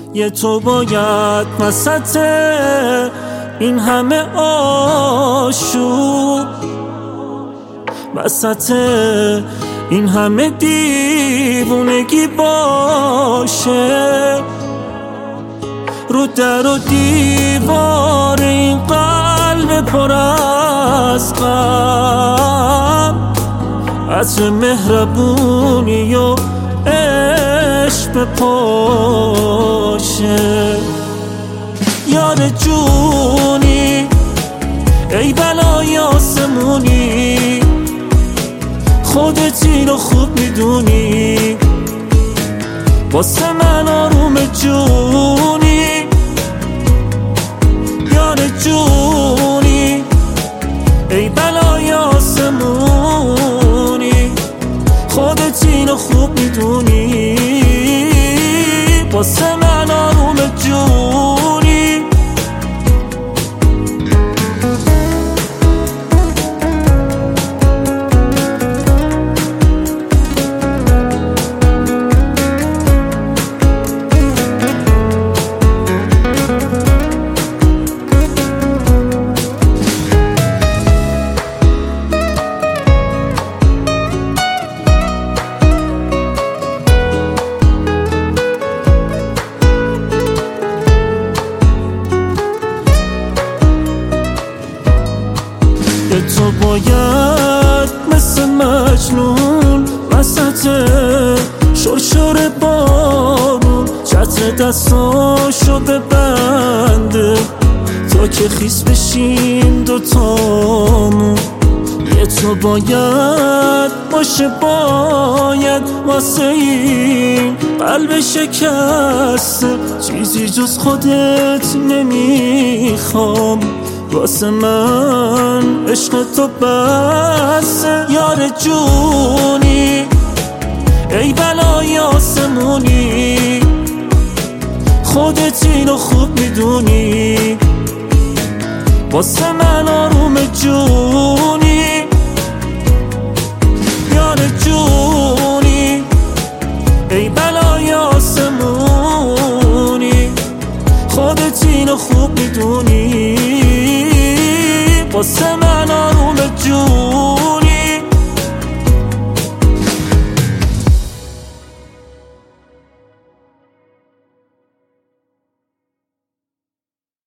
یه تو باید وسط این همه آشوب، وسط این همه دیوونگی باشه، رو در و دیوار این قلب پر از غم عطر مهربونی و عشق بپاشه. یار جونی ای بلای آسمونی، خودت اینو خوب میدونی، واسه من آروم جونی. یار جونی ای بلای آسمونی، خودت اینو خوب میدونی، واسه من آروم جونی. تو باید مثل مجنون وسط شرشر بارون چتر دستاشو ببنده تا که خیس بشیم دوتامون. یه تو باید باشه، باید واسه این قلب شکسته چیزی جز خودت نمیخوام، واسه من عشق تو بسه. یار جونی ای بلای آسمونی، خودت اینو خوب میدونی، واسه من آروم جونی. یار جونی ای بلای آسمونی، خودت اینو خوب میدونی، واسه من